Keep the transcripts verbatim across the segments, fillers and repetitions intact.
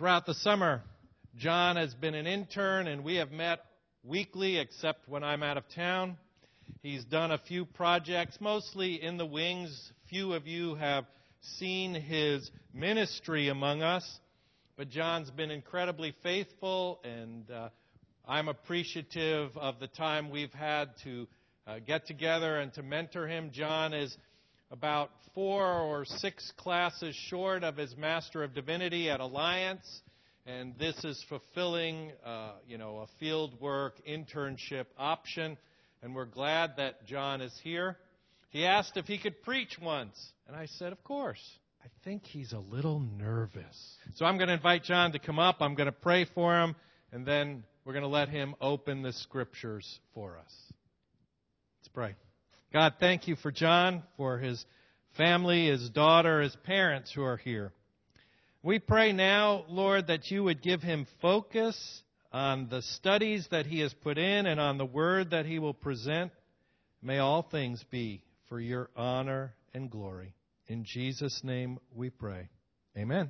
throughout the summer, John has been an intern, and we have met weekly, except when I'm out of town. He's done a few projects, mostly in the wings. Few of you have seen his ministry among us, but John's been incredibly faithful, and uh, I'm appreciative of the time we've had to uh, get together and to mentor him. John is about four or six classes short of his Master of Divinity at Alliance, and this is fulfilling, uh, you know, a field work internship option, and we're glad that John is here. He asked if he could preach once, and I said, of course. I think he's a little nervous. So I'm going to invite John to come up. I'm going to pray for him, and then we're going to let him open the Scriptures for us. Let's pray. God, thank you for John, for his family, his daughter, his parents who are here. We pray now, Lord, that you would give him focus on the studies that he has put in and on the word that he will present. May all things be for your honor and glory. In Jesus' name we pray. Amen.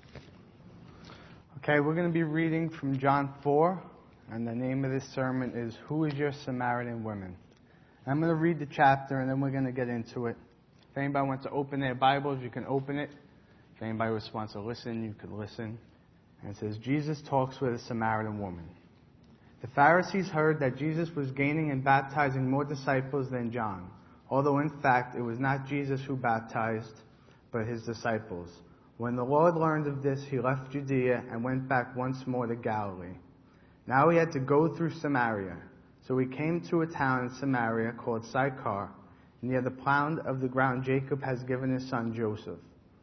Okay, we're going to be reading from John four, and the name of this sermon is Who is Your Samaritan Woman? I'm going to read the chapter, and then we're going to get into it. If anybody wants to open their Bibles, you can open it. If anybody just wants to listen, you can listen. And it says, Jesus talks with a Samaritan woman. The Pharisees heard that Jesus was gaining and baptizing more disciples than John, although in fact it was not Jesus who baptized, but his disciples. When the Lord learned of this, he left Judea and went back once more to Galilee. Now he had to go through Samaria. So he came to a town in Samaria called Sychar, near the plowing of the ground Jacob has given his son Joseph.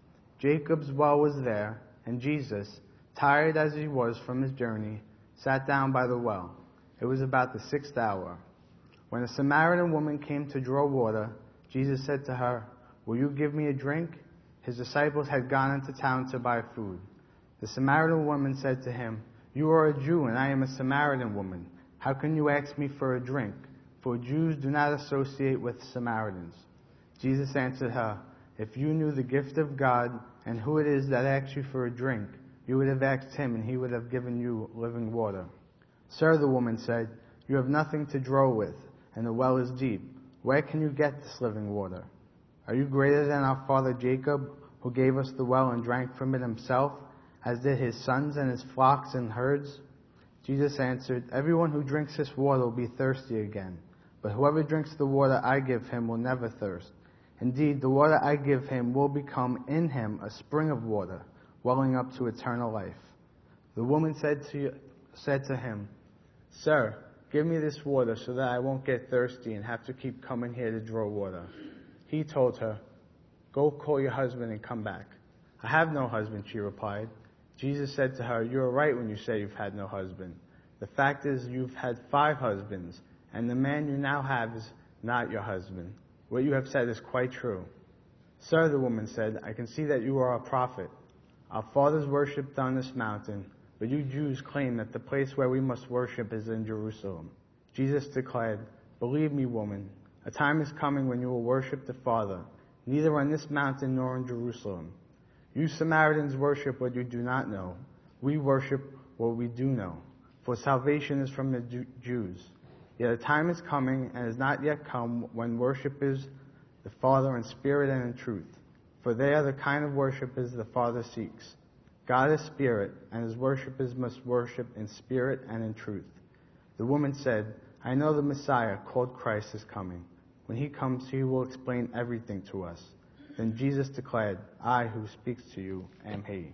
Jacob's well was there, and Jesus, tired as he was from his journey, sat down by the well. It was about the sixth hour. When a Samaritan woman came to draw water, Jesus said to her, "Will you give me a drink?" His disciples had gone into town to buy food. The Samaritan woman said to him, "You are a Jew, and I am a Samaritan woman. How can you ask me for a drink? For Jews do not associate with Samaritans." Jesus answered her, "If you knew the gift of God and who it is that asks you for a drink, you would have asked him, and he would have given you living water." "Sir," the woman said, "you have nothing to draw with, and the well is deep. Where can you get this living water? Are you greater than our father Jacob, who gave us the well and drank from it himself, as did his sons and his flocks and herds?" Jesus answered, "Everyone who drinks this water will be thirsty again, but whoever drinks the water I give him will never thirst. Indeed, the water I give him will become in him a spring of water, welling up to eternal life." The woman said to, said to him, "Sir, give me this water so that I won't get thirsty and have to keep coming here to draw water." He told her, "Go call your husband and come back." "I have no husband," she replied. Jesus said to her, "You are right when you say you've had no husband. The fact is you've had five husbands, and the man you now have is not your husband. What you have said is quite true." "Sir," the woman said, "I can see that you are a prophet. Our fathers worshipped on this mountain, but you Jews claim that the place where we must worship is in Jerusalem." Jesus declared, "Believe me, woman, a time is coming when you will worship the Father, neither on this mountain nor in Jerusalem. You Samaritans worship what you do not know. We worship what we do know, for salvation is from the Jews. Yet a time is coming, and has not yet come, when worshipers the Father in spirit and in truth. For they are the kind of worshipers the Father seeks. God is spirit, and his worshipers must worship in spirit and in truth." The woman said, "I know the Messiah, called Christ, is coming. When he comes, he will explain everything to us." Then Jesus declared, "I who speaks to you am he."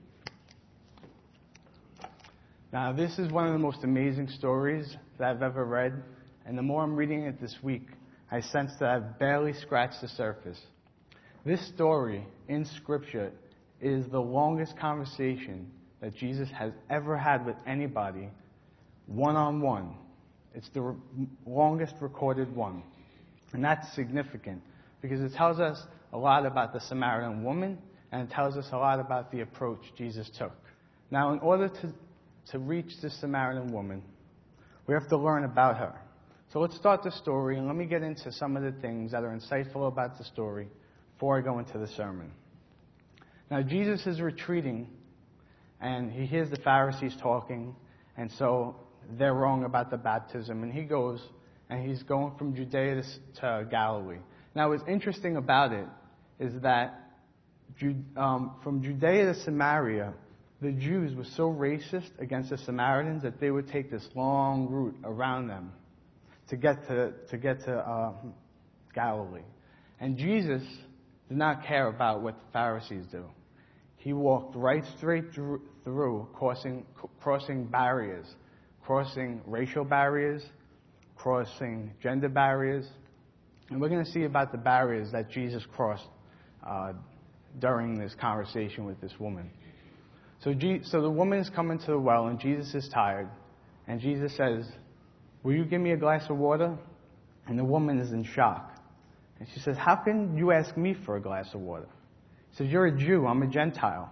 Now, this is one of the most amazing stories that I've ever read, and the more I'm reading it this week, I sense that I've barely scratched the surface. This story in Scripture is the longest conversation that Jesus has ever had with anybody, one-on-one. It's the re- longest recorded one. And that's significant because it tells us a lot about the Samaritan woman, and it tells us a lot about the approach Jesus took. Now, in order to, to reach the Samaritan woman, we have to learn about her. So let's start the story, and let me get into some of the things that are insightful about the story before I go into the sermon. Now, Jesus is retreating and he hears the Pharisees talking, and so they're wrong about the baptism, and he goes, and he's going from Judea to Galilee. Now, what's interesting about it is that um, from Judea to Samaria, the Jews were so racist against the Samaritans that they would take this long route around them to get to to get to uh, Galilee. And Jesus did not care about what the Pharisees do. He walked right straight through, through crossing crossing barriers, crossing racial barriers, crossing gender barriers. And we're going to see about the barriers that Jesus crossed uh, during this conversation with this woman. So, G- so the woman is coming to the well, and Jesus is tired. And Jesus says, "Will you give me a glass of water?" And the woman is in shock. And she says, "How can you ask me for a glass of water?" He says, "You're a Jew, I'm a Gentile."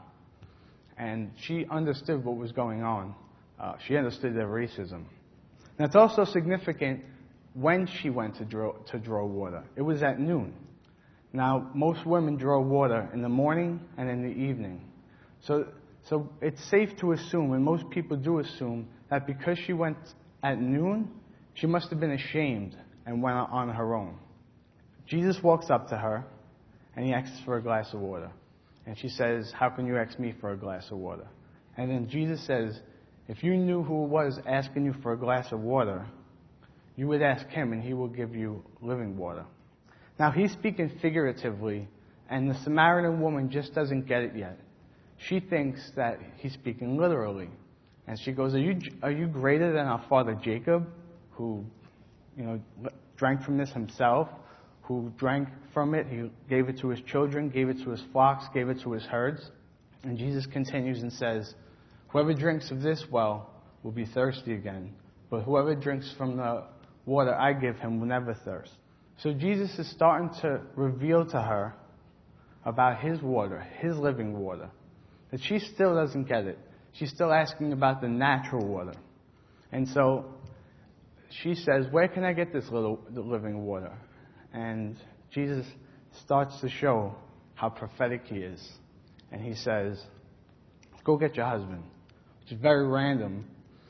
And she understood what was going on. Uh, she understood their racism. Now, it's also significant when she went to draw, to draw water. It was at noon. Now, most women draw water in the morning and in the evening. So, so it's safe to assume, and most people do assume, that because she went at noon, she must have been ashamed and went on her own. Jesus walks up to her, and he asks for a glass of water. And she says, "How can you ask me for a glass of water?" And then Jesus says, "If you knew who it was asking you for a glass of water, you would ask him, and he will give you living water." Now, he's speaking figuratively, and the Samaritan woman just doesn't get it yet. She thinks that he's speaking literally. And she goes, are you, are you greater than our father Jacob, who, you know, drank from this himself, who drank from it, he gave it to his children, gave it to his flocks, gave it to his herds?" And Jesus continues and says, "Whoever drinks of this well will be thirsty again, but whoever drinks from the water I give him will never thirst." So Jesus is starting to reveal to her about his water, his living water. But she still doesn't get it. She's still asking about the natural water. And so she says, "Where can I get this little the living water?" And Jesus starts to show how prophetic he is. And he says, "Go get your husband," which is very random.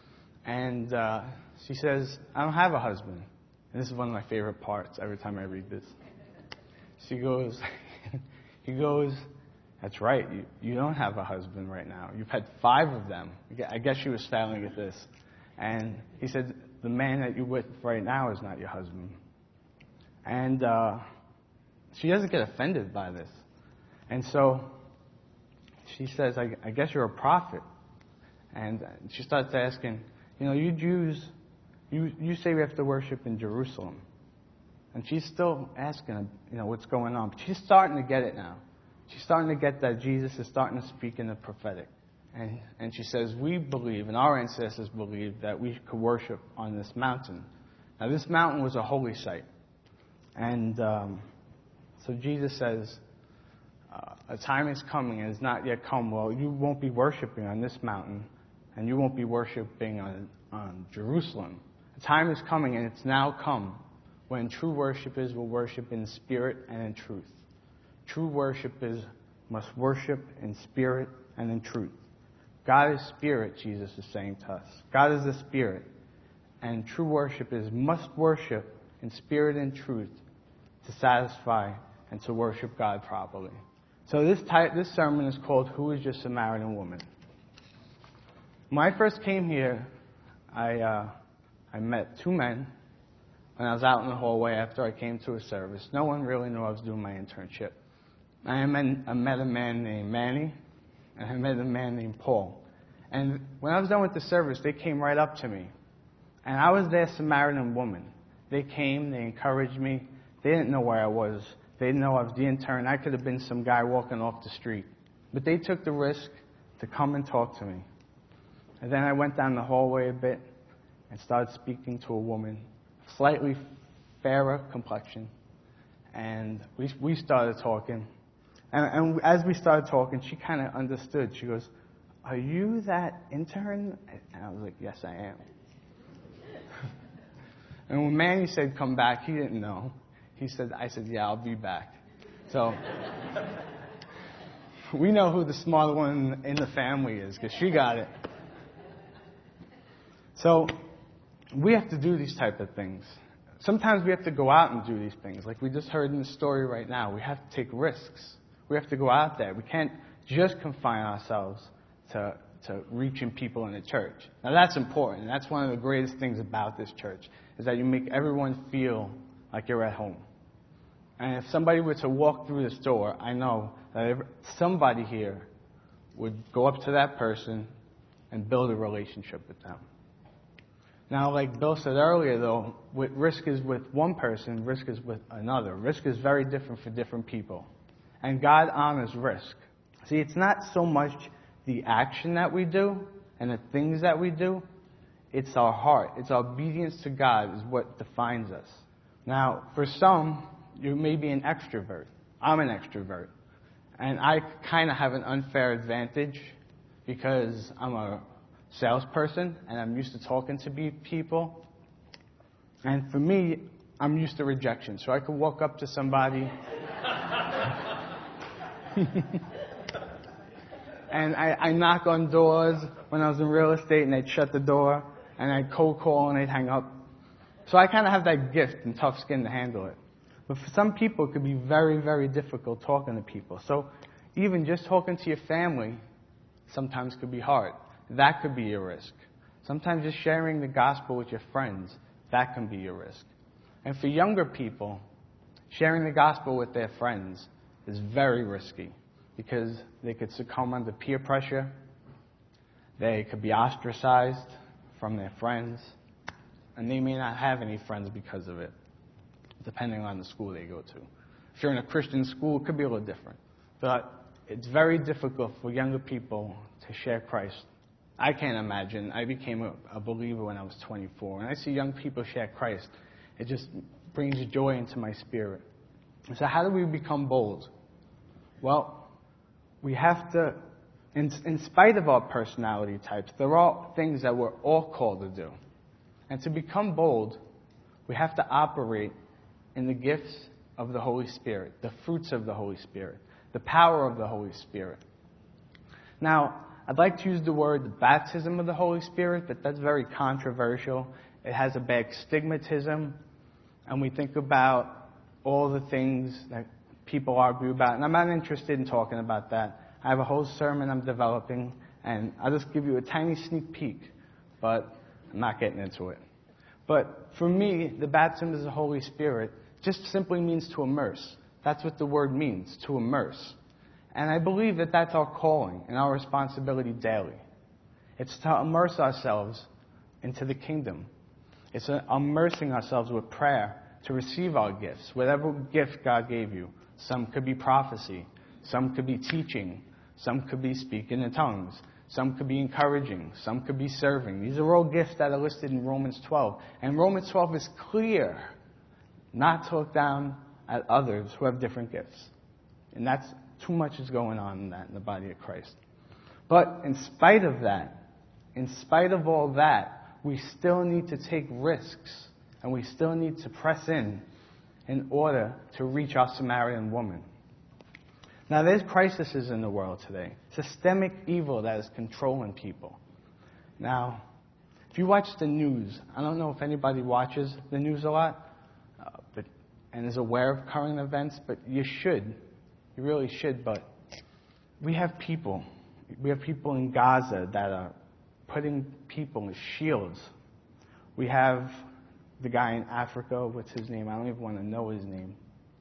And uh, she says, "I don't have a husband." And this is one of my favorite parts every time I read this. She goes, he goes, "That's right, you, you don't have a husband right now. You've had five of them." I guess she was failing at this. And he said, "The man that you're with right now is not your husband." And uh, she doesn't get offended by this. And so she says, I, I guess you're a prophet. And she starts asking, you know, you Jews, you, you say we have to worship in Jerusalem. And she's still asking, you know, what's going on. But she's starting to get it now. She's starting to get that Jesus is starting to speak in the prophetic. And, and she says, we believe, and our ancestors believed, that we could worship on this mountain. Now, this mountain was a holy site. And um, so Jesus says, uh, a time is coming and has not yet come. Well, you won't be worshiping on this mountain, and you won't be worshiping on, on Jerusalem. A time is coming, and it's now come, when true worshipers will worship in spirit and in truth. True worshipers must worship in spirit and in truth. God is spirit, Jesus is saying to us. God is a spirit, and true worshipers must worship in spirit and truth to satisfy and to worship God properly. So this type, this sermon is called, Who is Your Samaritan Woman? When I first came here, I uh, I met two men when I was out in the hallway after I came to a service. No one really knew I was doing my internship. I met, I met a man named Manny, and I met a man named Paul. And when I was done with the service, they came right up to me. And I was their Samaritan woman. They came, they encouraged me. They didn't know where I was. They didn't know I was the intern. I could have been some guy walking off the street. But they took the risk to come and talk to me. And then I went down the hallway a bit and started speaking to a woman, slightly fairer complexion. And we we started talking. And, and as we started talking, she kind of understood. She goes, "Are you that intern?" And I was like, "Yes, I am." And when Manny said, "Come back," he didn't know. He said, I said, "Yeah, I'll be back." So we know who the smart one in the family is because she got it. So we have to do these type of things. Sometimes we have to go out and do these things. Like we just heard in the story right now, we have to take risks. We have to go out there. We can't just confine ourselves to, to reaching people in the church. Now that's important. That's one of the greatest things about this church, is that you make everyone feel like you're at home. And if somebody were to walk through this door, I know that somebody here would go up to that person and build a relationship with them. Now, like Bill said earlier, though, with risk is with one person, risk is with another. Risk is very different for different people. And God honors risk. See, it's not so much the action that we do and the things that we do. It's our heart. It's our obedience to God is what defines us. Now, for some, you may be an extrovert. I'm an extrovert. And I kind of have an unfair advantage because I'm a salesperson and I'm used to talking to people. And for me, I'm used to rejection. So I could walk up to somebody and I, I knock on doors when I was in real estate and they'd shut the door and I'd cold call and they'd hang up. So I kind of have that gift and tough skin to handle it. But for some people, it could be very, very difficult talking to people. So even just talking to your family sometimes could be hard. That could be your risk. Sometimes just sharing the gospel with your friends, that can be your risk. And for younger people, sharing the gospel with their friends is very risky because they could succumb under peer pressure. They could be ostracized from their friends. And they may not have any friends because of it, depending on the school they go to. If you're in a Christian school, it could be a little different. But it's very difficult for younger people to share Christ. I can't imagine. I became a, a believer when I was twenty-four. When I see young people share Christ, it just brings joy into my spirit. So how do we become bold? Well, we have to, in, in spite of our personality types, there are things that we're all called to do. And to become bold, we have to operate in the gifts of the Holy Spirit, the fruits of the Holy Spirit, the power of the Holy Spirit. Now, I'd like to use the word baptism of the Holy Spirit, but that's very controversial. It has a bad stigmatism, and we think about all the things that people argue about, and I'm not interested in talking about that. I have a whole sermon I'm developing, and I'll just give you a tiny sneak peek, but I'm not getting into it. But for me, the baptism of the Holy Spirit just simply means to immerse. That's what the word means, to immerse. And I believe that that's our calling and our responsibility daily. It's to immerse ourselves into the kingdom. It's immersing ourselves with prayer to receive our gifts, whatever gift God gave you. Some could be prophecy. Some could be teaching. Some could be speaking in tongues. Some could be encouraging. Some could be serving. These are all gifts that are listed in Romans twelve. And Romans twelve is clear not to look down at others who have different gifts. And that's too much is going on in that in the body of Christ. But in spite of that, in spite of all that, we still need to take risks and we still need to press in in order to reach our Samaritan woman. Now, there's crises in the world today. Systemic evil that is controlling people. Now, if you watch the news, I don't know if anybody watches the news a lot uh, but, and is aware of current events, but you should. You really should, but we have people. We have people in Gaza that are putting people as shields. We have the guy in Africa, what's his name? I don't even want to know his name.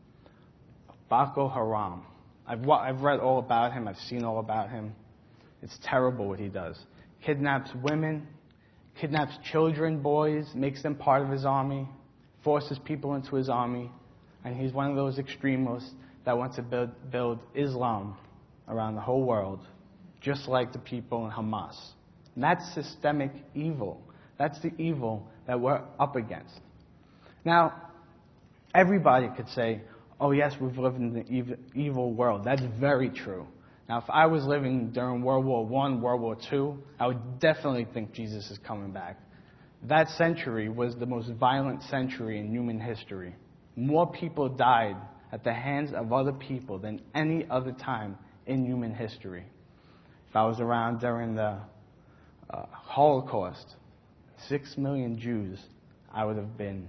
Boko Haram. I've, I've read all about him. I've seen all about him. It's terrible what he does. Kidnaps women, kidnaps children, boys, makes them part of his army, forces people into his army, and he's one of those extremists that wants to build, build Islam around the whole world, just like the people in Hamas. And that's systemic evil. That's the evil that we're up against. Now, everybody could say, oh yes, we've lived in the evil world. That's very true. Now, if I was living during World War One, World War Two, I would definitely think Jesus is coming back. That century was the most violent century in human history. More people died at the hands of other people than any other time in human history. If I was around during the uh, Holocaust, six million Jews, I would have been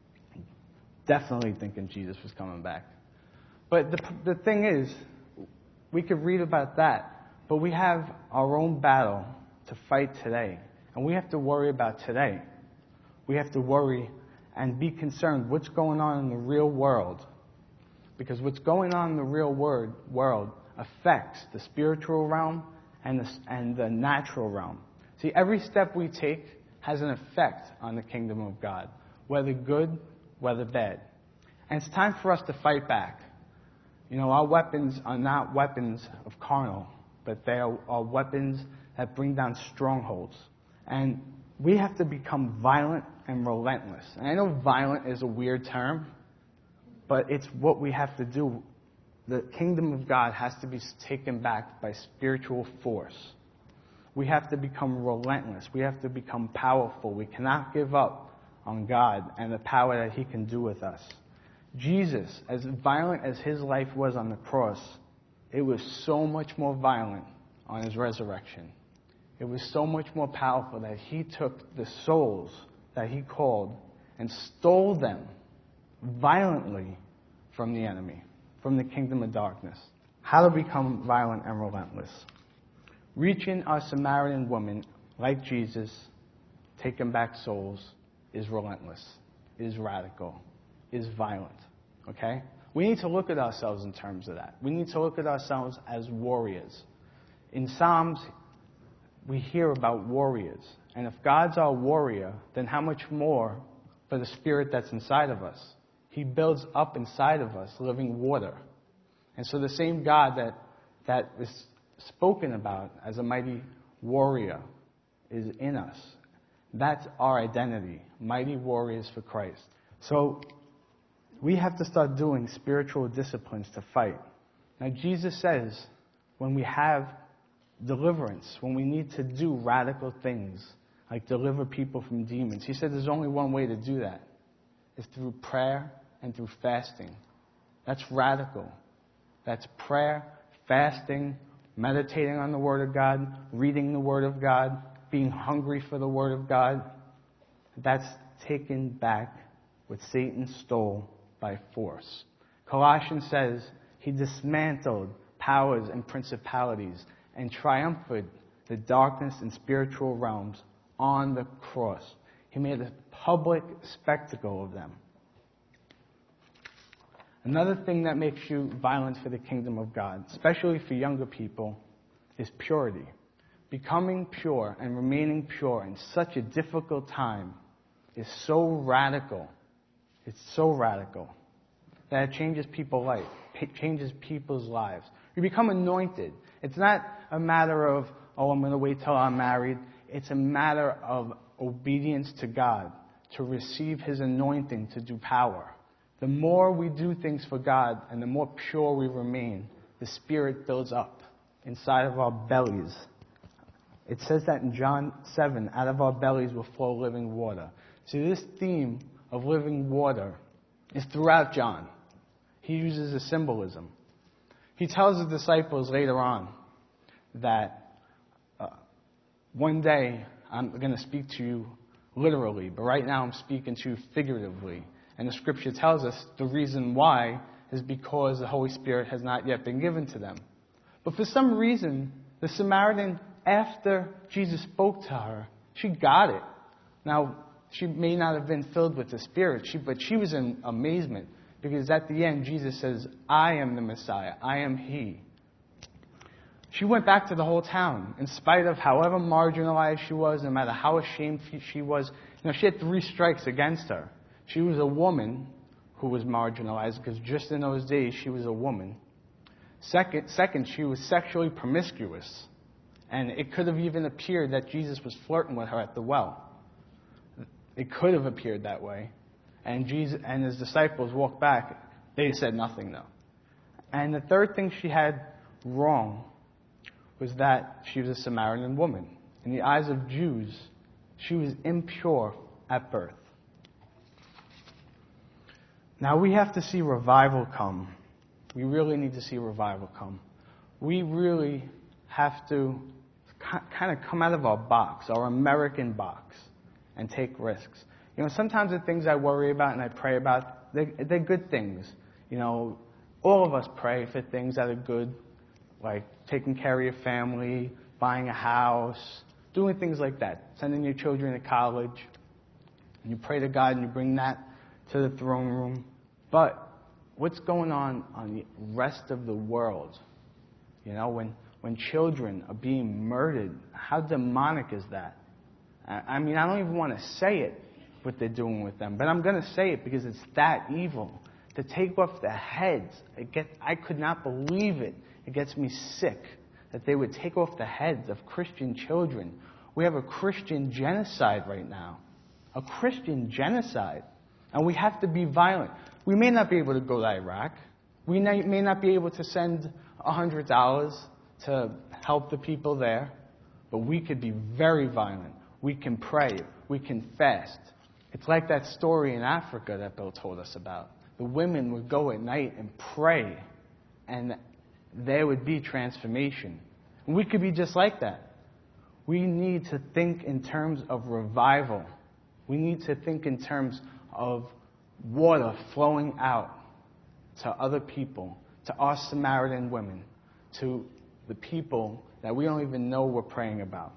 definitely thinking Jesus was coming back. But the, the thing is, we could read about that, but we have our own battle to fight today. And we have to worry about today. We have to worry and be concerned what's going on in the real world. Because what's going on in the real word, world affects the spiritual realm and the, and the natural realm. See, every step we take has an effect on the kingdom of God, whether good, whether bad. And it's time for us to fight back. You know, our weapons are not weapons of carnal, but they are, are weapons that bring down strongholds. And we have to become violent and relentless. And I know violent is a weird term, but it's what we have to do. The kingdom of God has to be taken back by spiritual force. We have to become relentless. We have to become powerful. We cannot give up on God and the power that He can do with us. Jesus, as violent as His life was on the cross, it was so much more violent on His resurrection. It was so much more powerful that He took the souls that He called and stole them violently from the enemy, from the kingdom of darkness. How to become violent and relentless. Reaching our Samaritan woman, like Jesus, taking back souls, is relentless, is radical, is violent. Okay? We need to look at ourselves in terms of that. We need to look at ourselves as warriors. In Psalms, we hear about warriors. And if God's our warrior, then how much more for the Spirit that's inside of us? He builds up inside of us living water. And so the same God that, that is spoken about as a mighty warrior is in us. That's our identity, mighty warriors for Christ. So we have to start doing spiritual disciplines to fight. Now Jesus says when we have deliverance, when we need to do radical things, like deliver people from demons, He said there's only one way to do that. It's through prayer and through fasting. That's radical. That's prayer, fasting, meditating on the Word of God, reading the Word of God, being hungry for the Word of God. That's taken back what Satan stole by force. Colossians says He dismantled powers and principalities and triumphed the darkness and spiritual realms on the cross. He made a public spectacle of them. Another thing that makes you violent for the kingdom of God, especially for younger people, is purity. Becoming pure and remaining pure in such a difficult time is so radical. It's so radical that it changes people's life. It changes people's lives. You become anointed. It's not a matter of, oh, I'm going to wait till I'm married. It's a matter of obedience to God, to receive His anointing to do power. The more we do things for God and the more pure we remain, the Spirit builds up inside of our bellies. It says that in John seven, out of our bellies will flow living water. See, this theme of living water is throughout John. He uses a symbolism. He tells the disciples later on that uh, one day I'm going to speak to you literally, but right now I'm speaking to you figuratively. And the Scripture tells us the reason why is because the Holy Spirit has not yet been given to them. But for some reason, the Samaritan, after Jesus spoke to her, she got it. Now, she may not have been filled with the Spirit, she, but she was in amazement. Because at the end, Jesus says, I am the Messiah. I am He. She went back to the whole town, in spite of however marginalized she was, no matter how ashamed she was. You know, she had three strikes against her. She was a woman who was marginalized, because just in those days, she was a woman. Second, second, she was sexually promiscuous. And it could have even appeared that Jesus was flirting with her at the well. It could have appeared that way. And Jesus and His disciples walked back. They said nothing, though. And the third thing she had wrong was that she was a Samaritan woman. In the eyes of Jews, she was impure at birth. Now we have to see revival come. We really need to see revival come. we really have to kind of come out of our box, our American box, and take risks. You know, sometimes the things I worry about and I pray about, they're, they're good things. You know, all of us pray for things that are good, like taking care of your family, buying a house, doing things like that, sending your children to college. And you pray to God and you bring that to the throne room. But what's going on on the rest of the world? You know, when, when children are being murdered, how demonic is that? I, I mean, I don't even want to say it, what they're doing with them, but I'm going to say it because it's that evil. To take off the heads, it get, I could not believe it. It gets me sick that they would take off the heads of Christian children. We have a Christian genocide right now. A Christian genocide. And we have to be violent. We may not be able to go to Iraq. We may not be able to send one hundred dollars to help the people there. But we could be very violent. We can pray. We can fast. It's like that story in Africa that Bill told us about. The women would go at night and pray, and there would be transformation. And we could be just like that. We need to think in terms of revival. We need to think in terms of water flowing out to other people, to our Samaritan women, to the people that we don't even know we're praying about.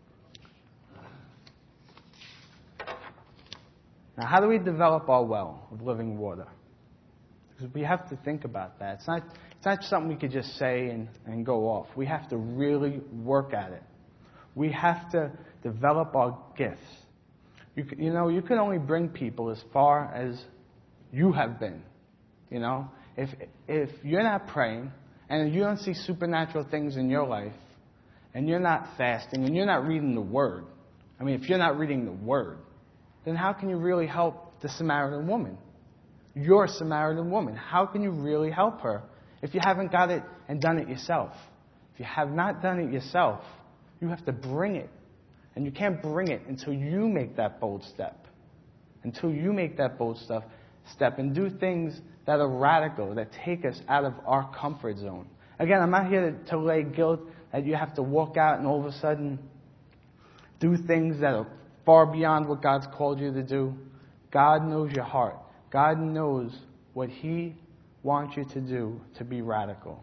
Now, how do we develop our well of living water? Because we have to think about that. It's not, it's not something we could just say and, and go off. We have to really work at it. We have to develop our gifts. You, you know, you can only bring people as far as you have been. You know, if if you're not praying and you don't see supernatural things in your life, and you're not fasting and you're not reading the Word, I mean, if you're not reading the Word, then how can you really help the Samaritan woman? You're a Samaritan woman. How can you really help her if you haven't got it and done it yourself? If you have not done it yourself, you have to bring it. And you can't bring it until you make that bold step. Until you make that bold stuff, step and do things that are radical, that take us out of our comfort zone. Again, I'm not here to, to lay guilt that you have to walk out and all of a sudden do things that are far beyond what God's called you to do. God knows your heart. God knows what He wants you to do to be radical.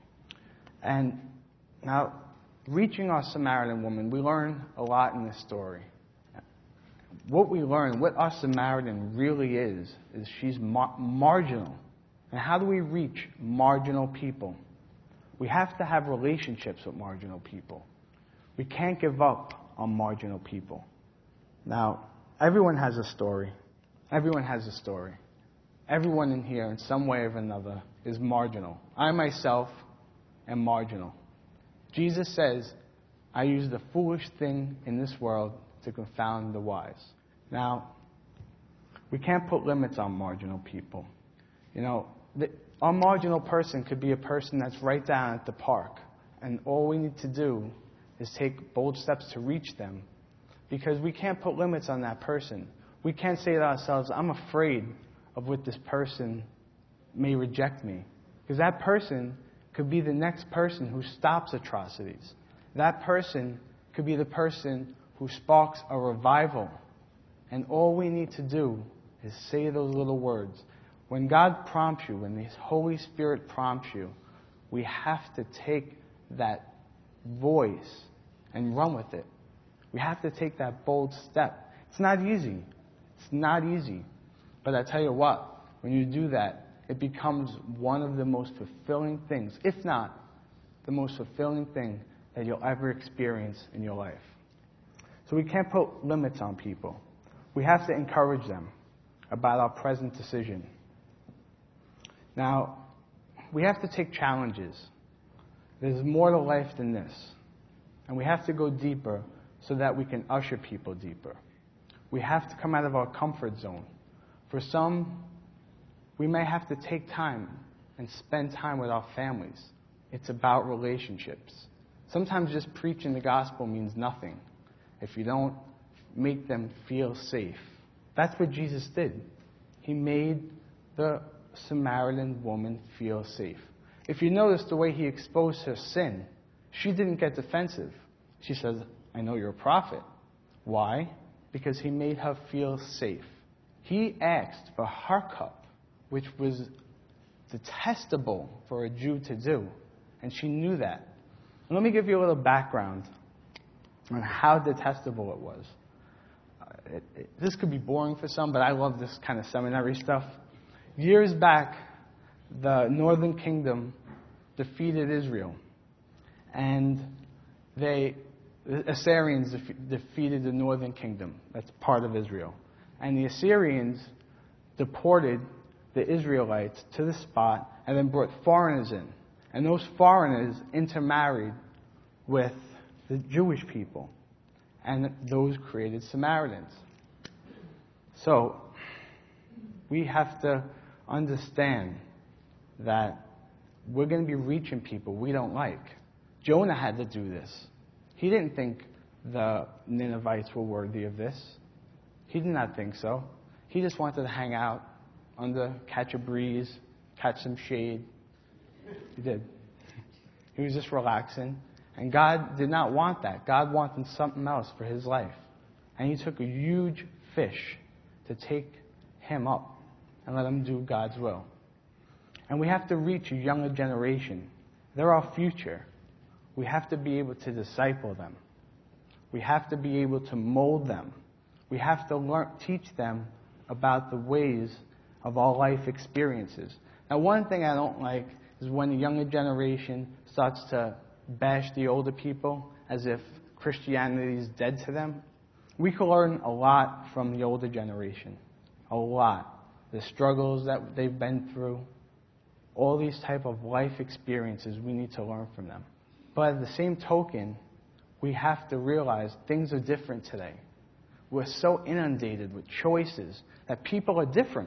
And now, reaching our Samaritan woman, we learn a lot in this story. What we learn, what our Samaritan really is, is she's mar- marginal. And how do we reach marginal people? We have to have relationships with marginal people. We can't give up on marginal people. Now, everyone has a story. Everyone has a story. Everyone in here, in some way or another, is marginal. I myself am marginal. Jesus says, I use the foolish thing in this world to confound the wise. Now, we can't put limits on marginal people. You know, the, our marginal person could be a person that's right down at the park, and all we need to do is take bold steps to reach them, because we can't put limits on that person. We can't say to ourselves, I'm afraid of what this person may reject me. Because that person could be the next person who stops atrocities. That person could be the person who sparks a revival. And all we need to do is say those little words. When God prompts you, when the Holy Spirit prompts you, we have to take that voice and run with it. We have to take that bold step. It's not easy. It's not easy. But I tell you what, when you do that, it becomes one of the most fulfilling things, if not the most fulfilling thing that you'll ever experience in your life. So we can't put limits on people. We have to encourage them about our present decision. Now, we have to take challenges. There's more to life than this. And we have to go deeper so that we can usher people deeper. We have to come out of our comfort zone. For some, we may have to take time and spend time with our families. It's about relationships. Sometimes just preaching the gospel means nothing if you don't make them feel safe. That's what Jesus did. He made the Samaritan woman feel safe. If you notice the way he exposed her sin, she didn't get defensive. She says, I know you're a prophet. Why? Because he made her feel safe. He asked for her cup, which was detestable for a Jew to do, and she knew that. And let me give you a little background on how detestable it was. Uh, it, it, this could be boring for some, but I love this kind of seminary stuff. Years back, the northern kingdom defeated Israel, and they the Assyrians defe- defeated the northern kingdom. That's part of Israel. And the Assyrians deported the Israelites to the spot and then brought foreigners in. And those foreigners intermarried with the Jewish people. And those created Samaritans. So, we have to understand that we're going to be reaching people we don't like. Jonah had to do this. He didn't think the Ninevites were worthy of this. He did not think so. He just wanted to hang out under, catch a breeze, catch some shade. He did. He was just relaxing. And God did not want that. God wanted something else for his life. And he took a huge fish to take him up and let him do God's will. And we have to reach a younger generation. They're our future. We have to be able to disciple them. We have to be able to mold them. We have to learn, teach them about the ways of all life experiences. Now, one thing I don't like is when the younger generation starts to bash the older people as if Christianity is dead to them. We can learn a lot from the older generation. A lot. The struggles that they've been through. All these type of life experiences, we need to learn from them. But at the same token, we have to realize things are different today. We're so inundated with choices that people are different.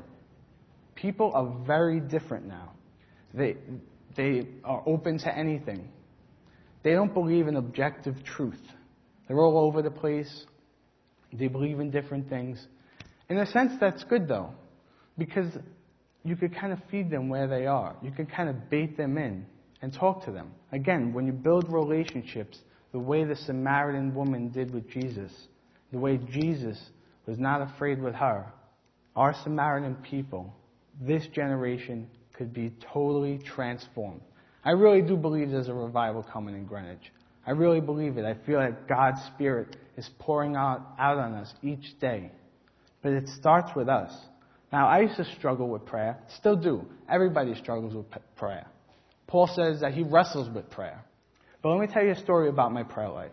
People are very different now. They, they are open to anything. They don't believe in objective truth. They're all over the place. They believe in different things. In a sense, that's good, though, because you could kind of feed them where they are. You could kind of bait them in and talk to them. Again, when you build relationships the way the Samaritan woman did with Jesus, the way Jesus was not afraid with her, our Samaritan people, this generation could be totally transformed. I really do believe there's a revival coming in Greenwich. I really believe it. I feel like God's Spirit is pouring out, out on us each day. But it starts with us. Now, I used to struggle with prayer. Still do. Everybody struggles with p- prayer. Paul says that he wrestles with prayer. But let me tell you a story about my prayer life.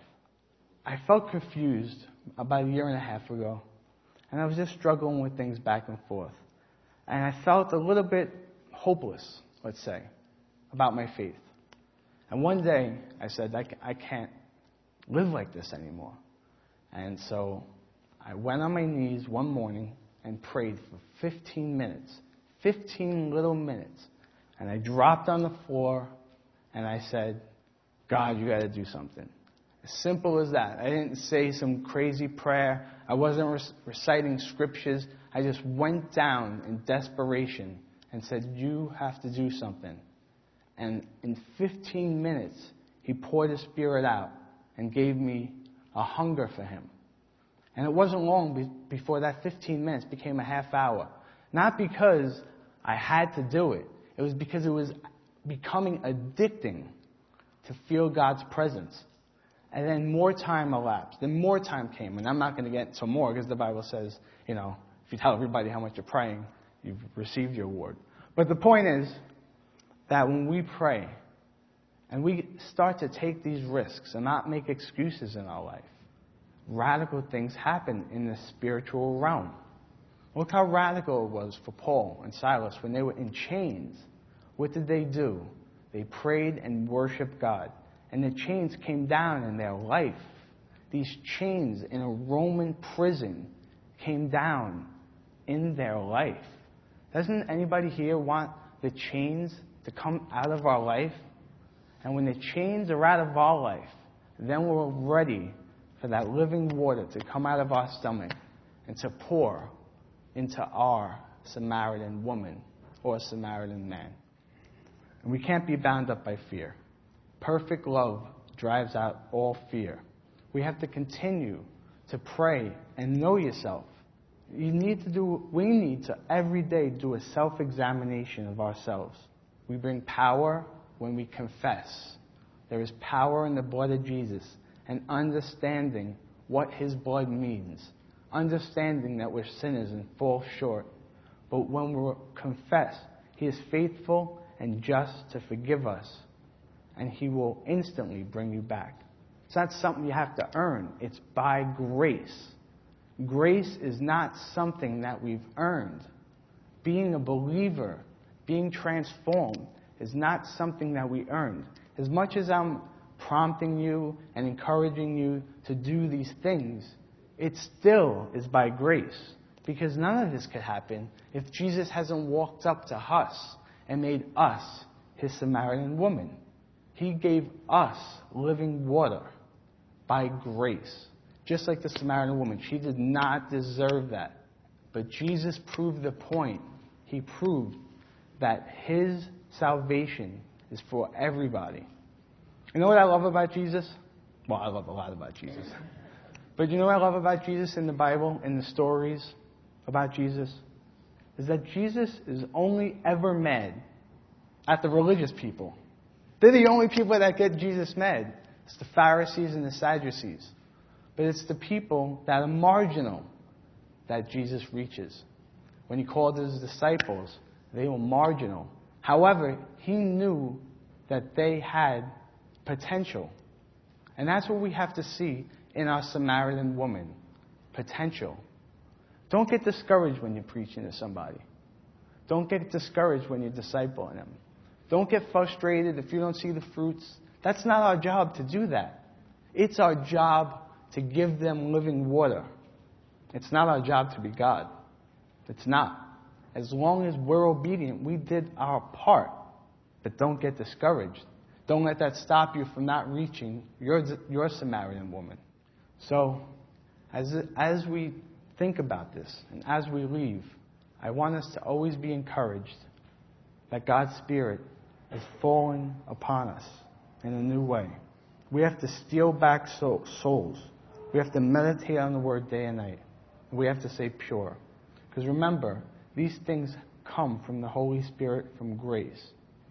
I felt confused about a year and a half ago. And I was just struggling with things back and forth. And I felt a little bit hopeless, let's say, about my faith. And one day, I said, I, I can't live like this anymore. And so I went on my knees one morning and prayed for fifteen minutes. fifteen little minutes. And I dropped on the floor and I said, God, you got to do something. As simple as that. I didn't say some crazy prayer. I wasn't re- reciting scriptures. I just went down in desperation and said, you have to do something. And in fifteen minutes, he poured his Spirit out and gave me a hunger for him. And it wasn't long be- before that fifteen minutes became a half hour. Not because I had to do it. It was because it was becoming addicting to feel God's presence. And then more time elapsed. Then more time came. And I'm not going to get into more because the Bible says, you know, if you tell everybody how much you're praying, you've received your reward. But the point is that when we pray and we start to take these risks and not make excuses in our life, radical things happen in the spiritual realm. Look how radical it was for Paul and Silas when they were in chains. What did they do? They prayed and worshiped God. And the chains came down in their life. These chains in a Roman prison came down in their life. Doesn't anybody here want the chains to come out of our life? And when the chains are out of our life, then we're ready for that living water to come out of our stomach and to pour into our Samaritan woman or Samaritan man. And we can't be bound up by fear. Perfect love drives out all fear. We have to continue to pray and know yourself. You need to do, we need to every day do a self-examination of ourselves. We bring power when we confess. There is power in the blood of Jesus, and understanding what his blood means. Understanding that we're sinners and fall short. But when we confess, he is faithful and just to forgive us, and he will instantly bring you back. It's not something you have to earn. It's by grace. Grace is not something that we've earned. Being a believer, being transformed, is not something that we earned. As much as I'm prompting you and encouraging you to do these things, it still is by grace. Because none of this could happen if Jesus hasn't walked up to us and made us his Samaritan woman. He gave us living water by grace. Just like the Samaritan woman. She did not deserve that. But Jesus proved the point. He proved that his salvation is for everybody. You know what I love about Jesus? Well, I love a lot about Jesus. But you know what I love about Jesus in the Bible, in the stories about Jesus? Is that Jesus is only ever mad at the religious people. They're the only people that get Jesus mad. It's the Pharisees and the Sadducees. But it's the people that are marginal that Jesus reaches. When he called his disciples, they were marginal. However, he knew that they had potential. And that's what we have to see in our Samaritan woman. Potential. Don't get discouraged when you're preaching to somebody. Don't get discouraged when you're discipling them. Don't get frustrated if you don't see the fruits. That's not our job to do that. It's our job to give them living water. It's not our job to be God. It's not. As long as we're obedient, we did our part. But don't get discouraged. Don't let that stop you from not reaching your, your Samaritan woman. So, as, as we think about this, and as we leave, I want us to always be encouraged that God's Spirit is falling upon us in a new way. We have to steal back souls. We have to meditate on the Word day and night. We have to stay pure. Because remember, these things come from the Holy Spirit, from grace.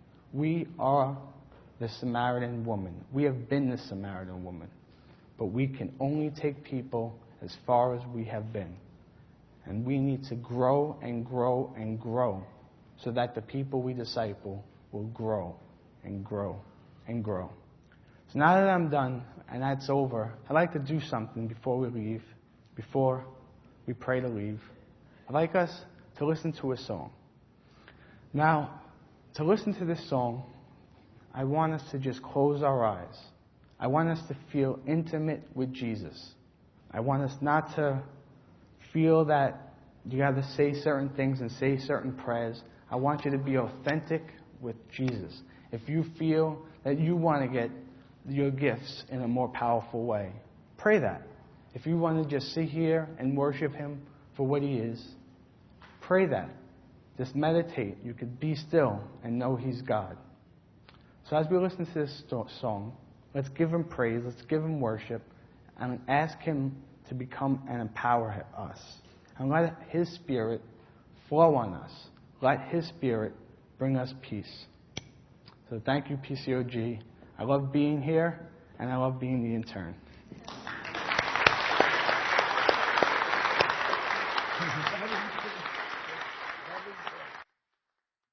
We are the Samaritan woman. We have been the Samaritan woman. But we can only take people as far as we have been. And we need to grow and grow and grow so that the people we disciple will grow and grow and grow. So now that I'm done and that's over, I'd like to do something before we leave, before we pray to leave. I'd like us to listen to a song. Now, to listen to this song, I want us to just close our eyes. I want us to feel intimate with Jesus. I want us not to feel that you got to say certain things and say certain prayers. I want you to be authentic with Jesus. If you feel that you want to get your gifts in a more powerful way, pray that. If you want to just sit here and worship him for what he is, pray that. Just meditate. You could be still and know he's God. So as we listen to this song, let's give him praise, let's give him worship, and ask him to become and empower us. And let his Spirit flow on us. Let his Spirit bring us peace. So thank you, P C O G. I love being here, and I love being the intern.